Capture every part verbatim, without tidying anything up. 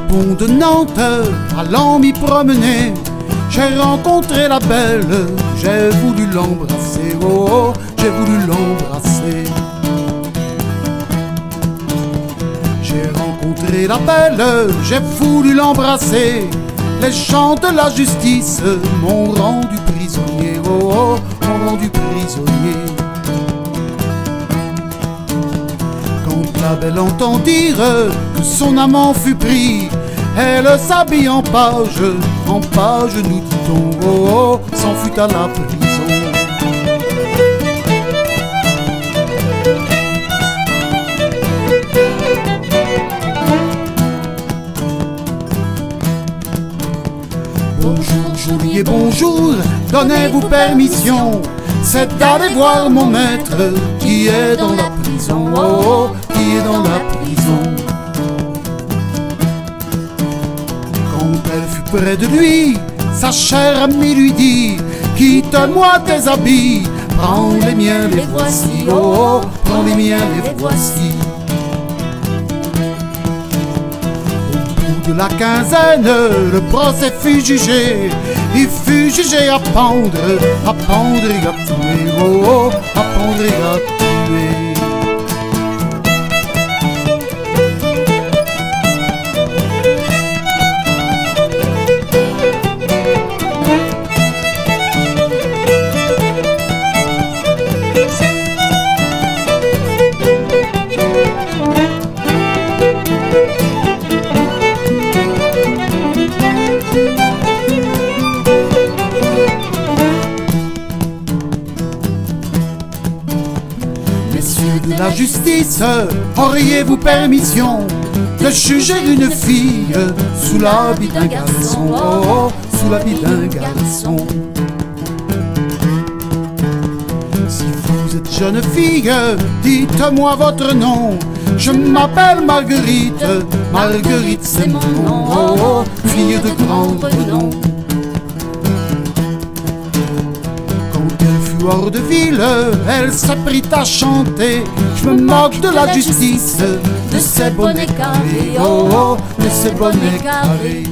pont de Nantes, allant m'y promener, j'ai rencontré la belle, j'ai voulu l'embrasser, oh, oh, j'ai voulu l'embrasser. J'ai rencontré la belle, j'ai voulu l'embrasser. Les gens de la justice m'ont rendu prisonnier, oh, oh, m'ont rendu prisonnier. Quand la belle entend dire que son amant fut pris, elle s'habille en page, en page nous dit-on, oh, oh, s'en fut à la prison. Bonjour, geôlier, bonjour, donnez-vous permission, c'est d'aller voir mon maître qui est dans la prison, oh, oh, qui est dans la prison. Quand elle fut près de lui, sa chère amie lui dit: quitte-moi tes habits, prends les miens, les voici, oh, oh, prends les miens, les voici. De la quinzaine, le procès fut jugé. Il fut jugé à pendre, à pendre et à tuer, oh, oh, à pendre et à tuer. Messieurs de la justice, auriez-vous permission de juger une fille sous l'habit d'un garçon, oh, oh, sous l'habit d'un garçon? Si vous êtes jeune fille, dites-moi votre nom. Je m'appelle Marguerite, Marguerite c'est mon nom, oh, oh, fille de grand renom. Hors de ville, elle se prit à chanter. Je me moque de la justice, de ces bonnets carrés, oh, oh, de ces bonnets carrés.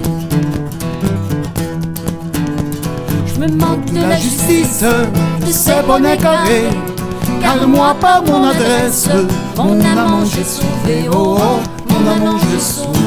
Je me moque de la justice, de ces bonnets carrés, car moi par mon adresse, mon amant j'ai sauvé, oh, oh, mon amant j'ai sauvé.